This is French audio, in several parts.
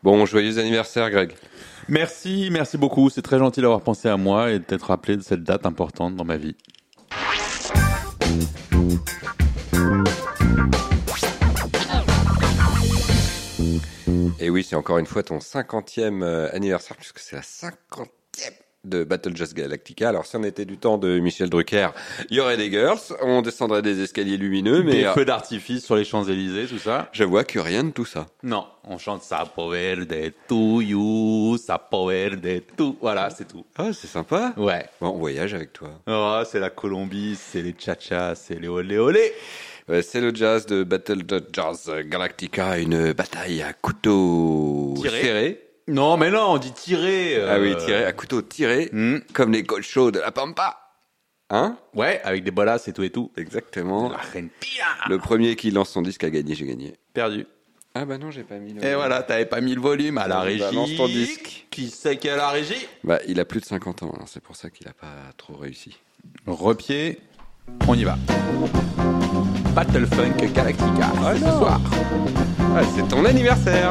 Bon, joyeux anniversaire, Greg. Merci beaucoup. C'est très gentil d'avoir pensé à moi et d'être rappelé de cette date importante dans ma vie. Et oui, c'est encore une fois ton 50e anniversaire, puisque c'est la 50e de Battle Jazz Galactica. Alors, si on était du temps de Michel Drucker, il y aurait des girls, on descendrait des escaliers lumineux, mais... Des feux d'artifice sur les Champs-Élysées, tout ça. Je vois que rien de tout ça. Non, on chante Sapo Verde to you, Sapo Verde to... Voilà, c'est tout. Ah, c'est sympa. Ouais. Bon, on voyage avec toi. Oh, c'est la Colombie, c'est les tcha-tcha, c'est les olé olé. C'est le jazz de Battle Jazz Galactica, une bataille à couteau serré. Non, mais non, on dit tirer. Ah oui, tiré, à couteau tiré, comme les colchos de la Pampa. Hein? Ouais, avec des bolas et tout et tout. Exactement. Argentina. Le premier qui lance son disque a gagné, j'ai gagné. Perdu. Ah bah non, j'ai pas mis le... Et voilà, t'avais pas mis le volume à la régie. Balance ton disque. Qui c'est qui est à la régie? Bah, il a plus de 50 ans, alors c'est pour ça qu'il a pas trop réussi. Repied, on y va. Battle Funk Galactica, ce soir. Ah, c'est ton anniversaire.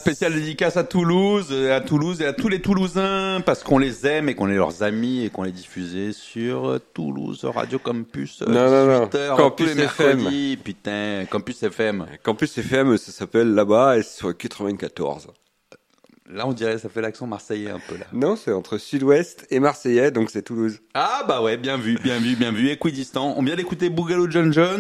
Spéciale dédicace à Toulouse et à tous les Toulousains parce qu'on les aime et qu'on est leurs amis et qu'on les diffusait sur Toulouse Radio Campus. Non. 18h, Campus tous les FM. mercredis. Putain, Campus FM. Campus FM, ça s'appelle là-bas, et c'est sur 94. Là, on dirait, ça fait l'accent marseillais un peu là. Non, c'est entre Sud-Ouest et Marseillais, donc c'est Toulouse. Ah bah ouais, bien vu. Équidistant. On vient d'écouter Boogaloo John Jones,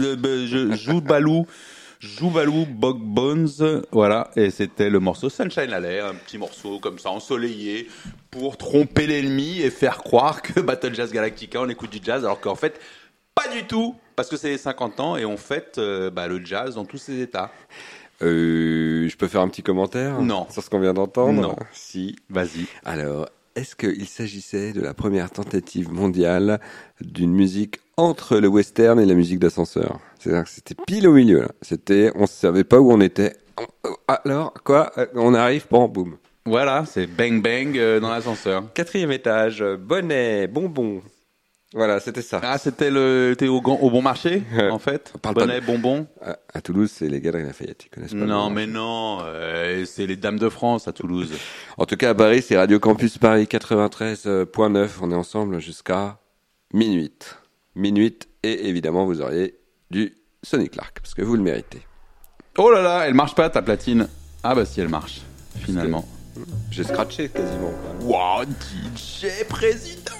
Joubalou Bog Bones, voilà, et c'était le morceau Sunshine Alley, un petit morceau comme ça, ensoleillé, pour tromper l'ennemi et faire croire que Battle Jazz Galactica, on écoute du jazz, alors qu'en fait, pas du tout, parce que c'est les 50 ans et on fête le jazz dans tous ses états. Je peux faire un petit commentaire? Non. Sur ce qu'on vient d'entendre? Non. Si. Vas-y. Alors, est-ce qu'il s'agissait de la première tentative mondiale d'une musique entre le western et la musique d'ascenseur? C'est-à-dire que c'était pile au milieu, là. On ne savait pas où on était. Alors, quoi? On arrive, boum. Voilà, c'est bang bang dans l'ascenseur. 4e étage, bonnet, bonbon. Voilà, c'était ça. Ah, t'es au bon marché, en fait? Bonnet, bonbon? À Toulouse, c'est les Galeries Lafayette, ils connaissent pas. Non, mais non, c'est les Dames de France à Toulouse. En tout cas, à Paris, c'est Radio Campus Paris 93.9. On est ensemble jusqu'à minuit. Et évidemment, vous auriez du Sonny Clark, parce que vous le méritez. Oh là là, elle marche pas, ta platine. Ah bah si, elle marche, finalement. J'ai scratché quasiment. Wow, DJ président!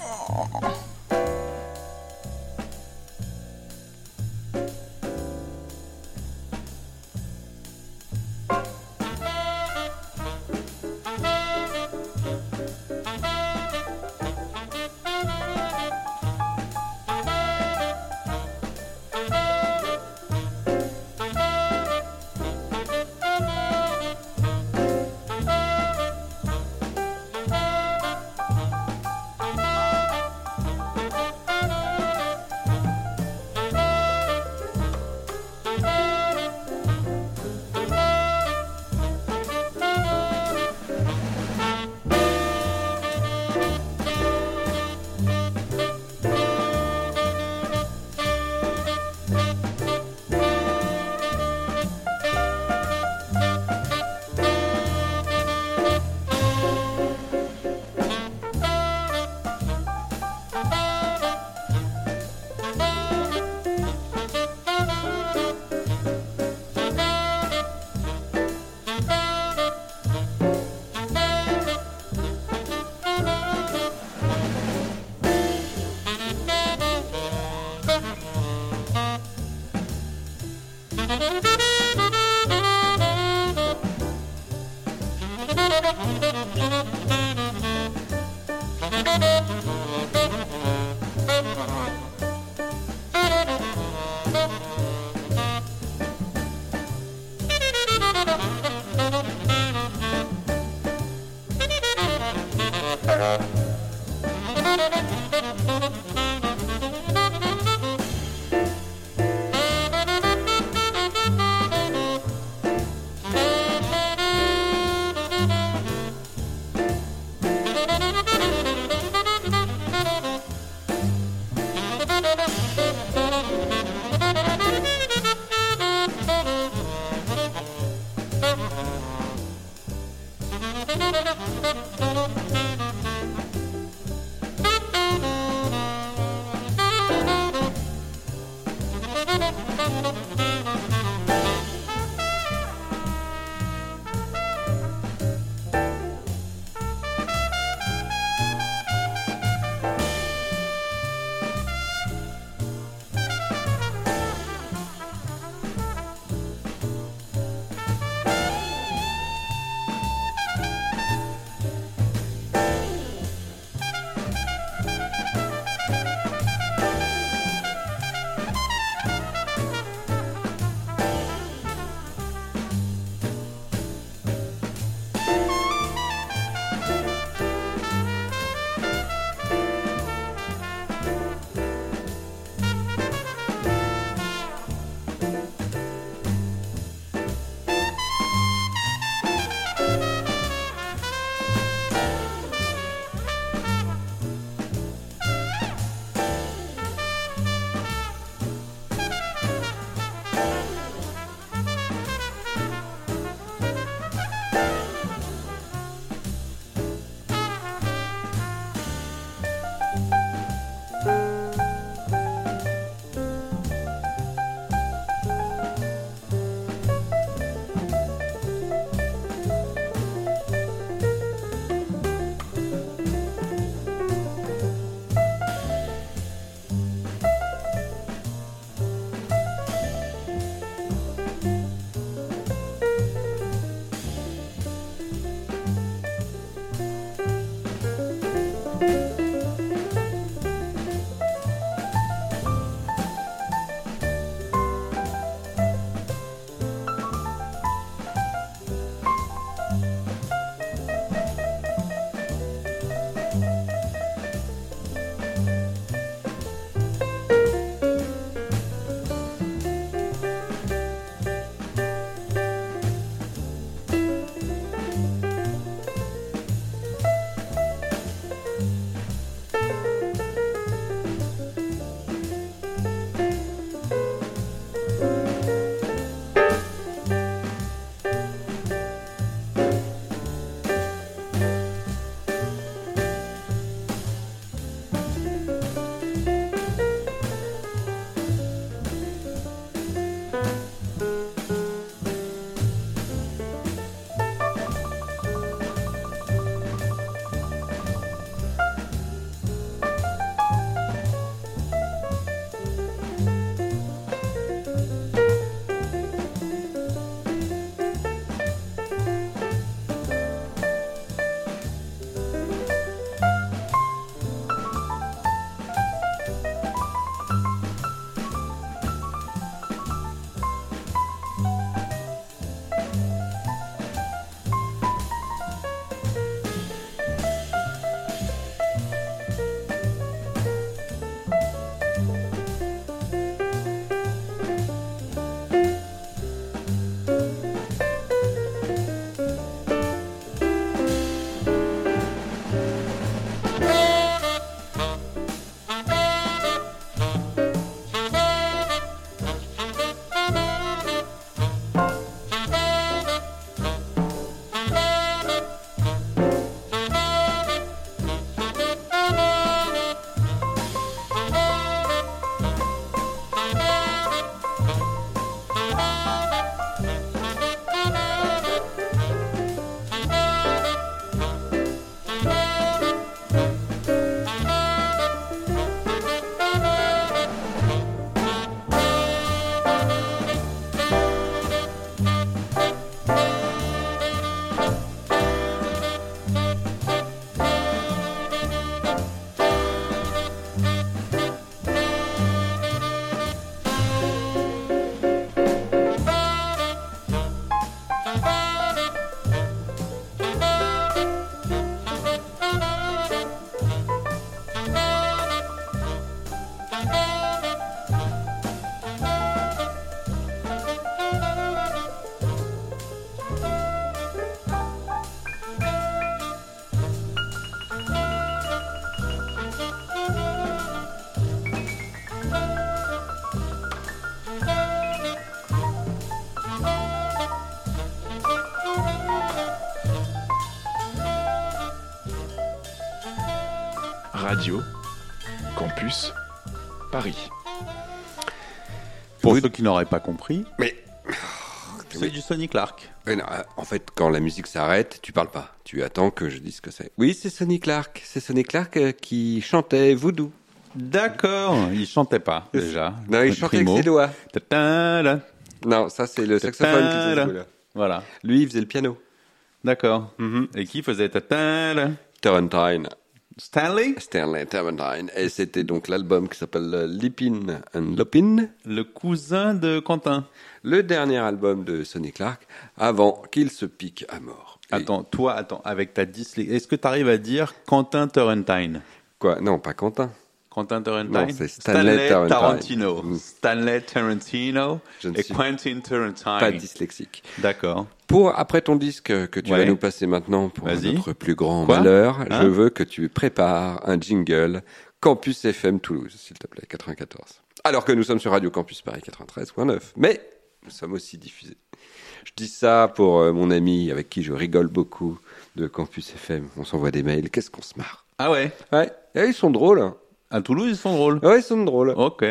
Radio Campus Paris. Pour Oui. ceux qui n'auraient pas compris, Mais c'est oui. du Sonny Clark. Non, en fait, quand la musique s'arrête, tu parles pas. Tu attends que je dise ce que c'est. Oui, c'est Sonny Clark. C'est Sonny Clark qui chantait Voodoo. D'accord, il chantait pas déjà. Non, il chantait avec Primo. ses doigts. Ta-ta-da. Non, ça c'est le saxophone qui faisait ce bruit-là. Voilà, Lui, il faisait le piano. d'accord. Et qui faisait ta-ta-da? Turrentine. Stanley, Stanley Turrentine. Et c'était donc l'album qui s'appelle Lipin and Lopin. le cousin de Quentin. Le dernier album de Sonny Clark avant qu'il se pique à mort. Et- Attends, avec ta dyslexie, est-ce que tu arrives à dire Quentin Turrentine? Quoi? Non, pas Quentin. Quentin Turrentine? Non, c'est Stanley Turrentine. Tarantino. Mm. Stanley Tarantino Je ne et suis Quentin Turrentine. Pas dyslexique. D'accord. Après ton disque que tu Ouais. vas nous passer maintenant pour Vas-y. notre plus grand Quoi malheur, Hein je veux que tu prépares un jingle Campus FM Toulouse, s'il te plaît, 94. Alors que nous sommes sur Radio Campus Paris 93.9. Mais nous sommes aussi diffusés. Je dis ça pour mon ami avec qui je rigole beaucoup de Campus FM. On s'envoie des mails. Qu'est-ce qu'on se marre. Ah ouais. Ouais. Et ils sont drôles. Hein. À Toulouse, ils sont drôles. Ouais, ils sont drôles. Ok.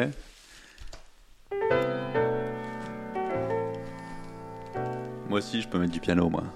Moi aussi, je peux mettre du piano, moi.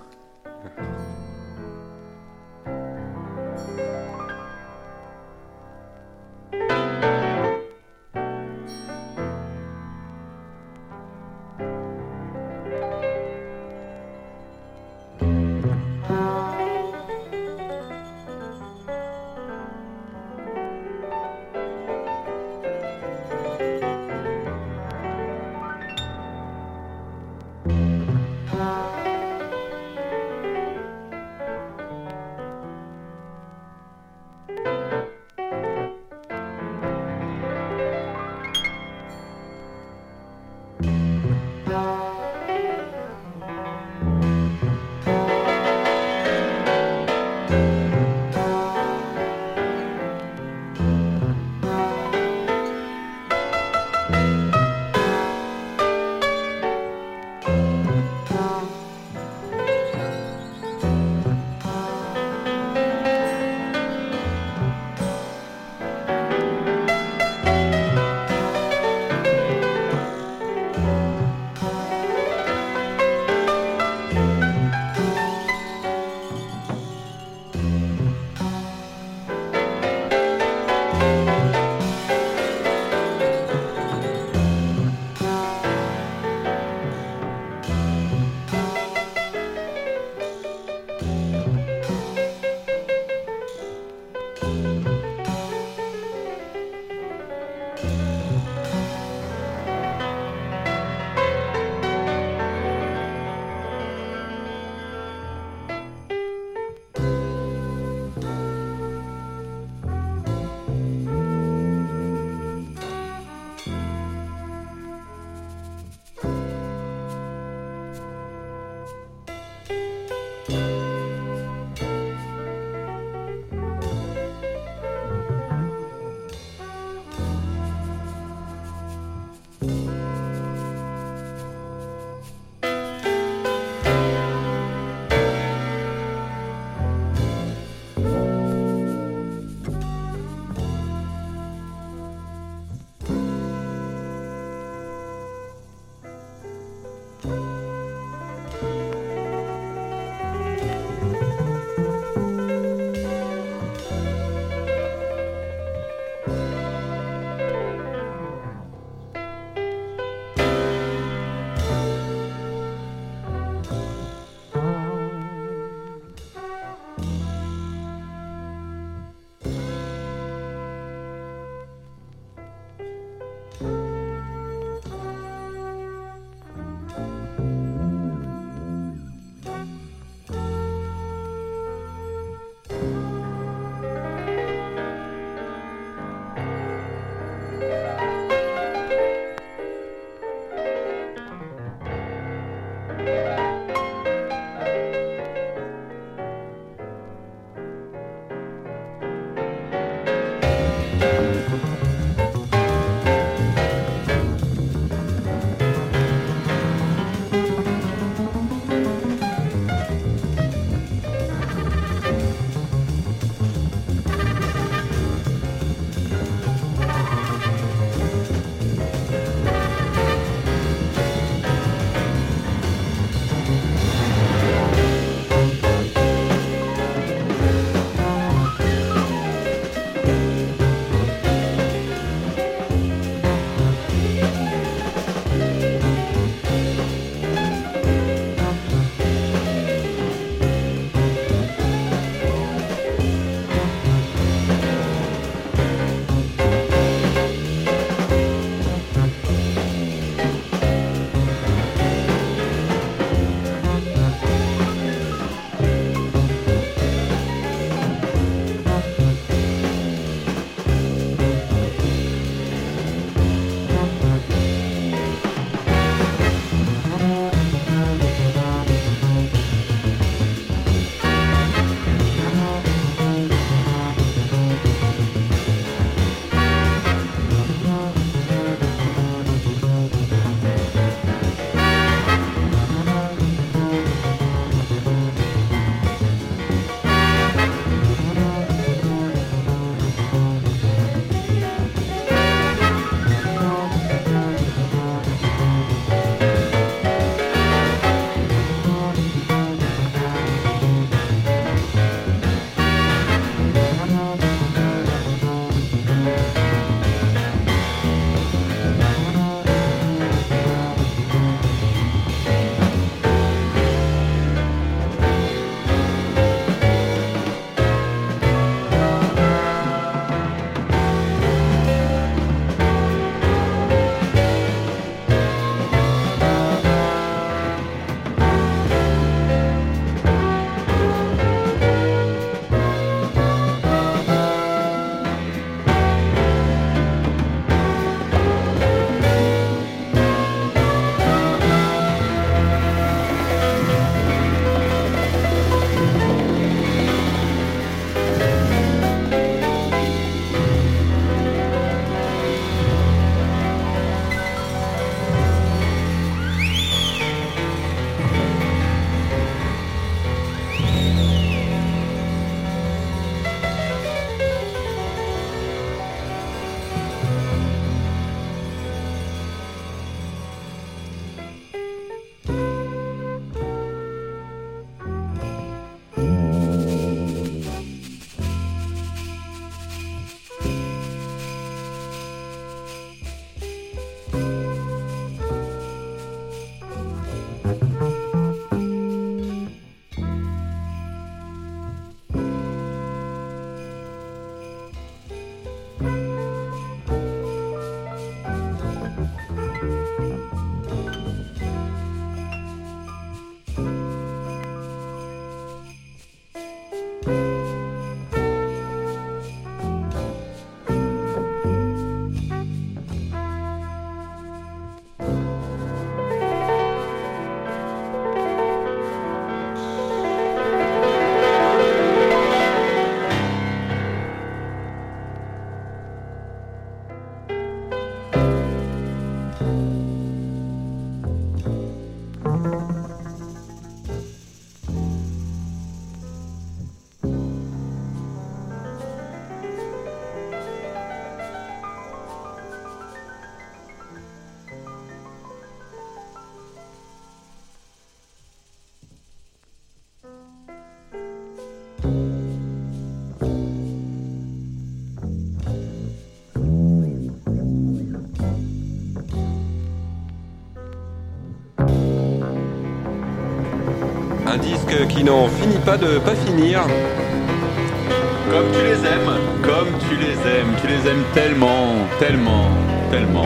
Un disque qui n'en finit pas de pas finir. Comme tu les aimes, comme tu les aimes tellement, tellement, tellement.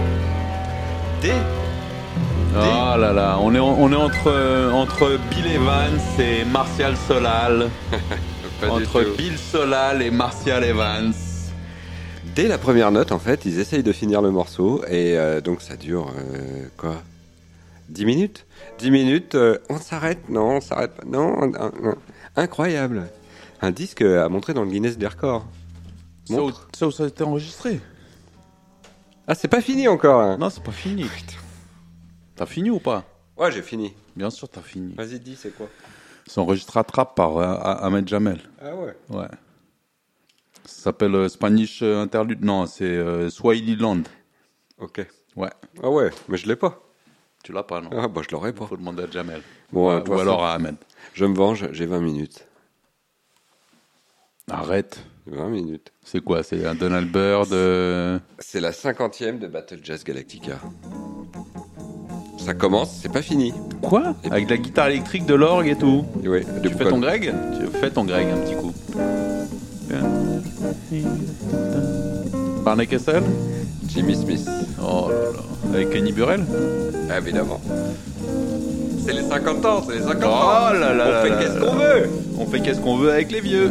Oh là là, on est entre Bill Evans et Martial Solal. Entre Bill Solal et Martial Evans. Dès la première note, en fait, ils essayent de finir le morceau et donc ça dure quoi 10 minutes 10 minutes, on s'arrête? Non, on s'arrête pas. Non, incroyable. Un disque à montrer dans le Guinness des records. Ça a été enregistré. Ah, c'est pas fini encore. Hein. Non, c'est pas fini. T'as fini ou pas? Ouais, j'ai fini. Bien sûr, t'as fini. Vas-y, dis, c'est quoi? C'est enregistré à Trappes par Ahmed Jamel. Ah ouais. Ouais. Ça s'appelle Spanish Interlude. Non, c'est Swahili Land. Ok. Ouais. Ah ouais, mais je l'ai pas. Tu l'as pas, non? Ah bah je l'aurais pas. Faut demander à Jamel. Bon, ou alors à Ahmed. Je me venge, j'ai 20 minutes. Arrête. 20 minutes. C'est quoi? C'est un Donald Byrd C'est la 50e de Battle Jazz Galactica. Ça commence, c'est pas fini. Quoi? Avec de la guitare électrique, de l'orgue et tout. Ouais, Tu fais ton Greg? Tu fais ton Greg un petit coup. Barney Kessel? Jimmy Smith. Oh là là. Avec Kenny Burrell? Évidemment. C'est les 50 ans, c'est les 50 Oh ans. là là. On fait qu'est-ce qu'on veut. On fait qu'est-ce qu'on veut avec les vieux.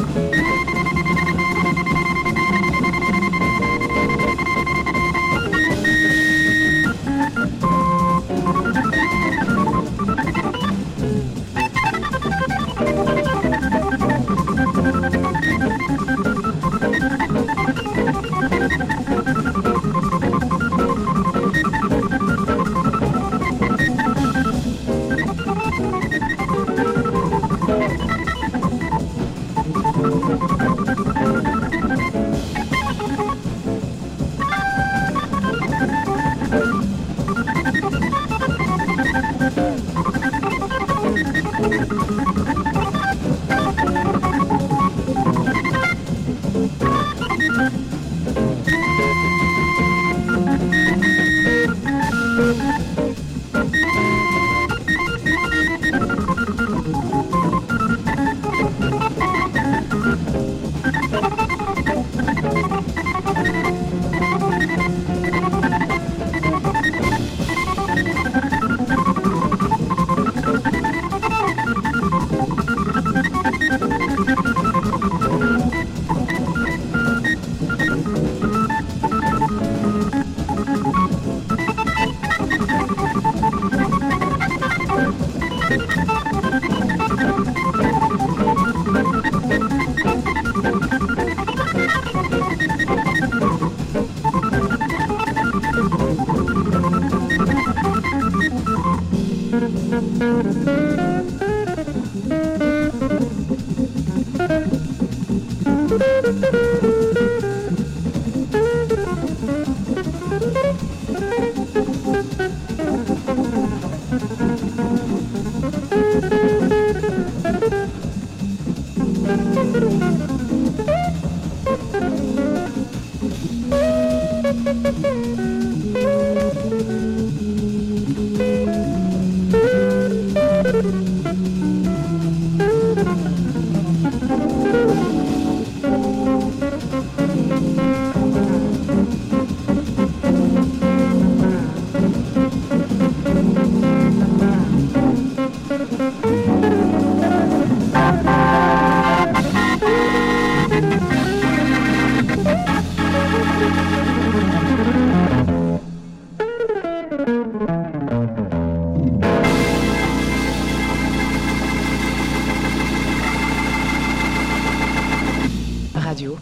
Radio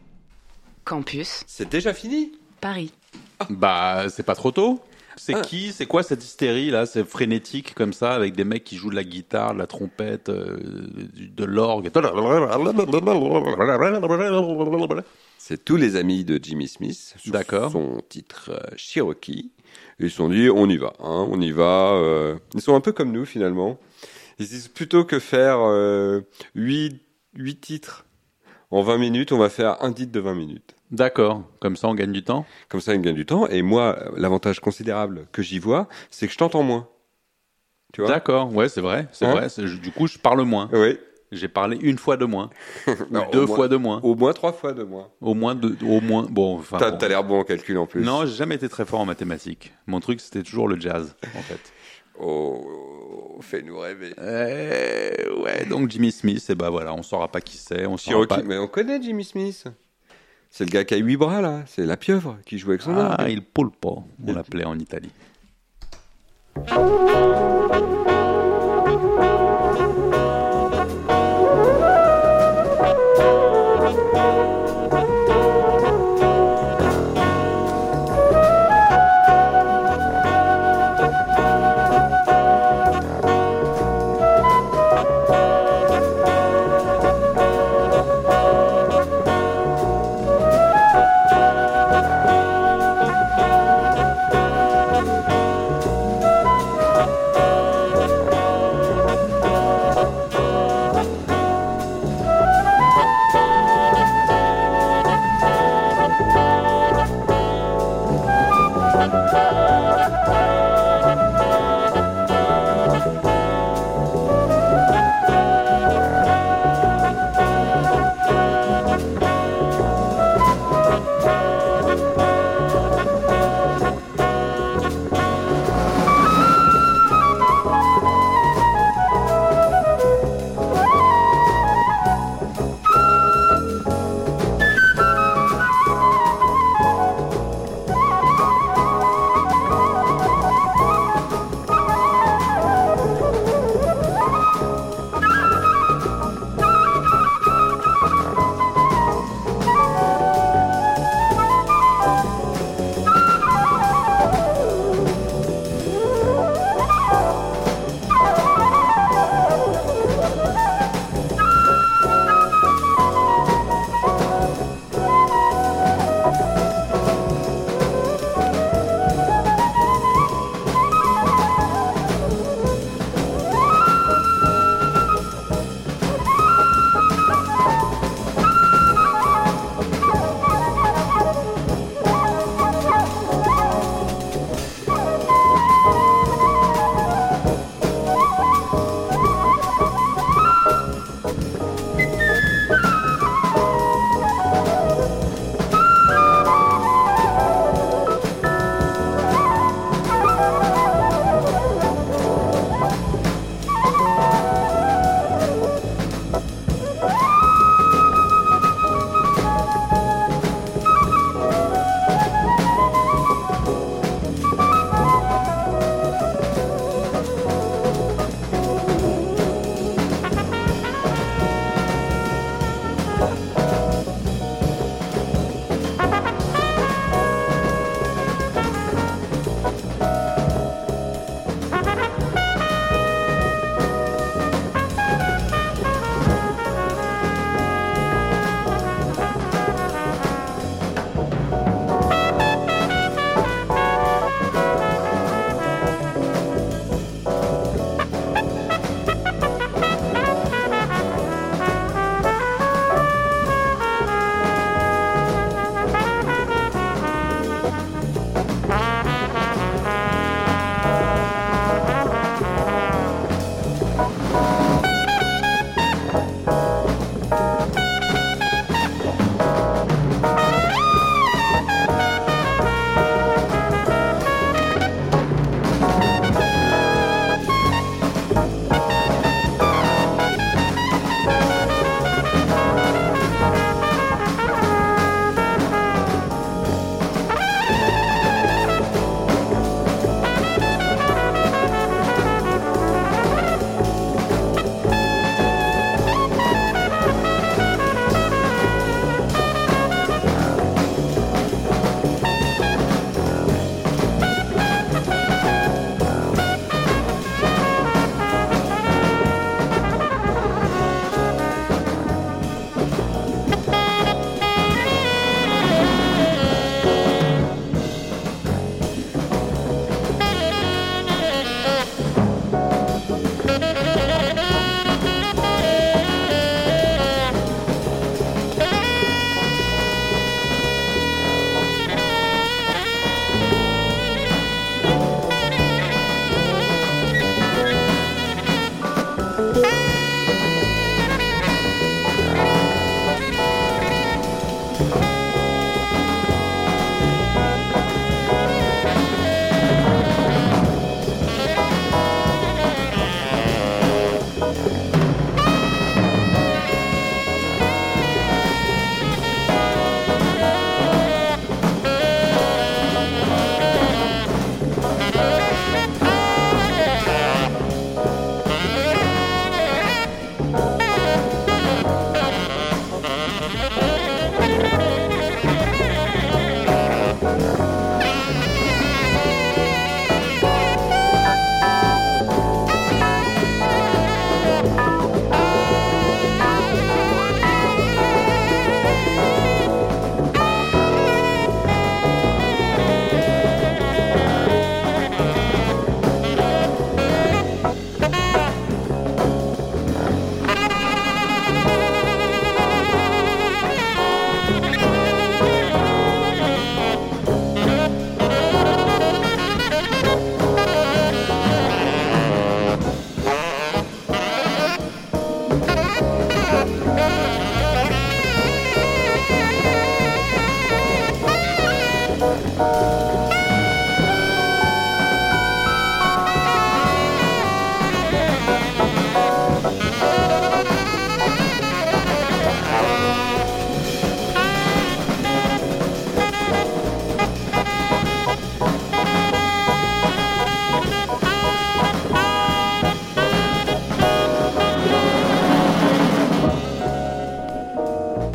Campus C'est déjà fini? Paris. Bah, c'est pas trop tôt. C'est Ah. c'est quoi cette hystérie là? C'est frénétique comme ça, avec des mecs qui jouent de la guitare, de la trompette, de l'orgue. C'est tous les amis de Jimmy Smith sur D'accord. son titre Cherokee. Ils se sont dit, on y va, hein, on y va. Ils sont un peu comme nous finalement. Ils se disent, plutôt que faire 8 titres en 20 minutes, on va faire un titre de 20 minutes. D'accord. Comme ça, on gagne du temps. Comme ça, ils gagnent du temps. Et moi, l'avantage considérable que j'y vois, c'est que je t'entends moins. Tu vois? D'accord. Ouais, c'est vrai. C'est Hein vrai. Du coup, je parle moins. Oui. J'ai parlé une fois de moins. Non, Deux au moins- fois de moins. Au moins 3 fois de moins. Au moins bon, enfin. T'as bon. l'air bon en calcul en plus. Non, j'ai jamais été très fort en mathématiques. Mon truc, c'était toujours le jazz, en fait. Oh, fais-nous rêver. Ouais, donc Jimmy Smith, et bah voilà, on saura pas qui c'est, on saura Cherokee, pas. mais on connaît Jimmy Smith. C'est le gars qui a 8 bras là. C'est la pieuvre qui joue avec son Ah, orgue. il polpo, on l'appelait en Italie.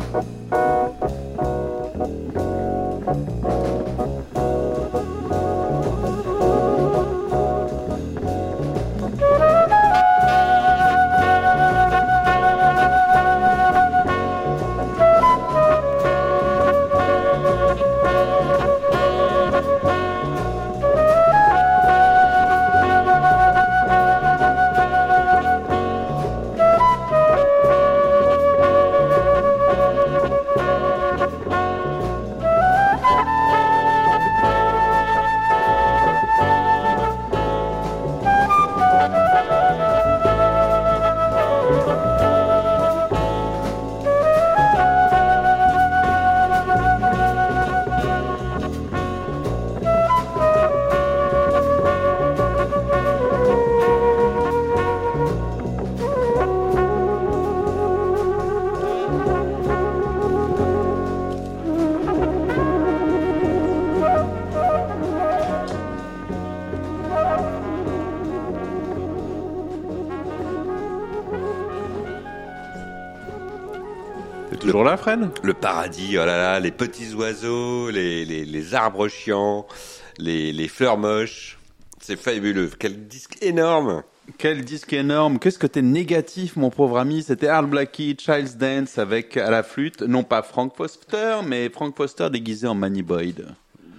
T'es toujours là, Fred? Le paradis, oh là là, les petits oiseaux, les arbres chiants, les fleurs moches. C'est fabuleux. Quel disque énorme. Quel disque énorme. Qu'est-ce que t'es négatif, mon pauvre ami. C'était Art Blakey, Child's Dance avec à la flûte, non pas Frank Foster, mais Frank Foster déguisé en Manny Boyd.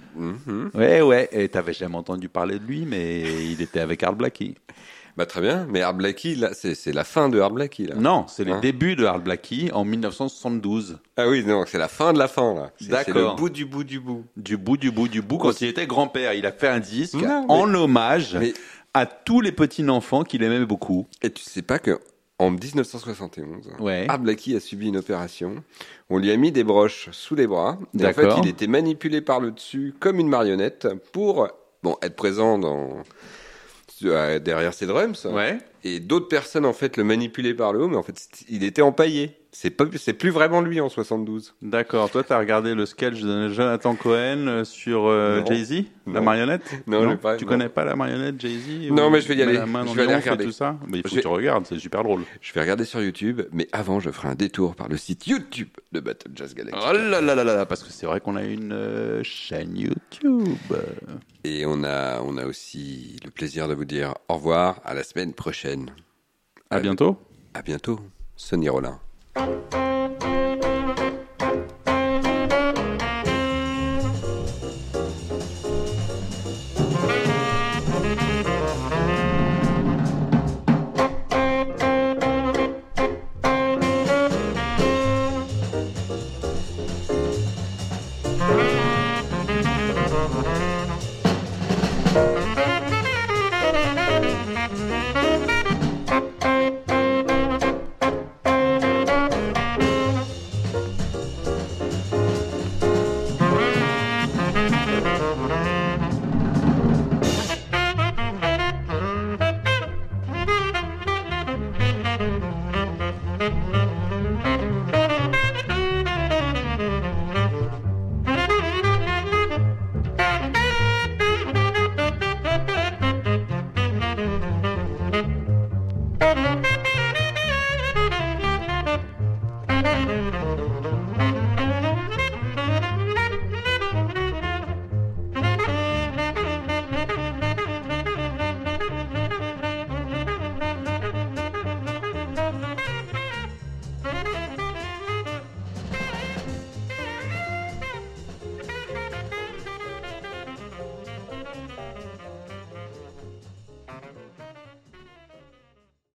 Ouais. Et t'avais jamais entendu parler de lui, mais il était avec Art Blakey. Bah très bien, mais Art Blakey, là, c'est la fin de Art Blakey, là. Non, c'est les débuts de Art Blakey en 1972. Ah oui, non, c'est la fin de la fin, là. D'accord. C'est le bout du bout du bout. Du bout, quand il était grand-père. Il a fait un disque Non, en hommage mais- à tous les petits-enfants qu'il aimait beaucoup. Et tu sais pas que en 1971, Ouais. Art Blakey a subi une opération. On lui a mis des broches sous les bras. Et en fait, D'accord. il était manipulé par le dessus comme une marionnette pour être présent derrière ses drums. Ouais. Et d'autres personnes en fait le manipulaient par le haut, mais en fait il était empaillé. C'est plus vraiment lui en 72. D'accord. Toi, t'as regardé le sketch de Jonathan Cohen sur Non. Jay-Z, la Non. marionnette? Non, j'ai pas, Tu non. connais pas la marionnette Jay-Z? Non, ou mais je vais y aller. La main dans Je vais le aller oncle et regarder. tout ça. Mais il faut Je que vais- tu regardes, c'est super drôle. Je vais regarder sur YouTube, mais avant je ferai un détour par le site YouTube de Battle Jazz Galactica. Oh là là là là, parce que c'est vrai qu'on a une chaîne YouTube. Et on a aussi le plaisir de vous dire au revoir, à la semaine prochaine. À bientôt. À bientôt, Sonny Rollin.